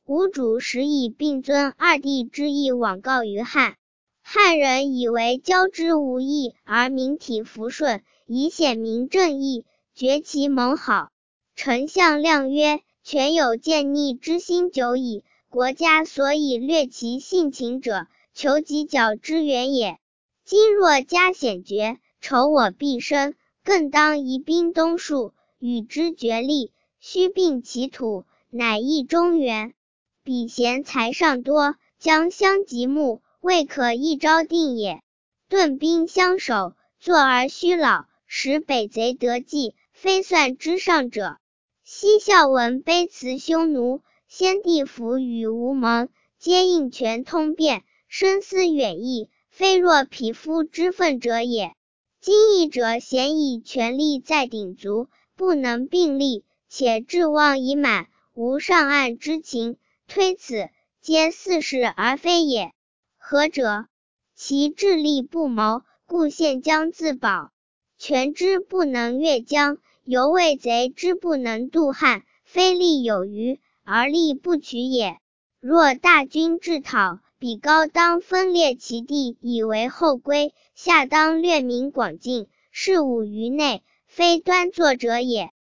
吴主实以并尊二帝之意往告于汉。汉人以为交之无益，而民体服顺，以显明正义，绝其盟好。丞相亮曰：权有见逆之心久矣，国家所以略其性情者，求己角之源也。今若加显爵，仇我必生，更当移兵东戍，与之决力，须并其土，乃益中原。彼贤才尚多，将相及睦，未可一朝定也。顿兵相守，坐而虚老，使北贼得计，非算之上者。昔孝文卑辞匈奴，先帝服与吴盟，皆应权通变，深思远义，非若匹夫之愤者也。今义者咸以权力在鼎足，不能并立，且志望已满，无上岸之情，推此，皆似是而非也。何者？其智力不谋，故现将自保。权之不能越江，犹畏贼之不能渡汉，非力有余，而力不取也。若大军至讨，彼高当分裂其地以为后归，下当略民广境，事务于内，非端坐者也。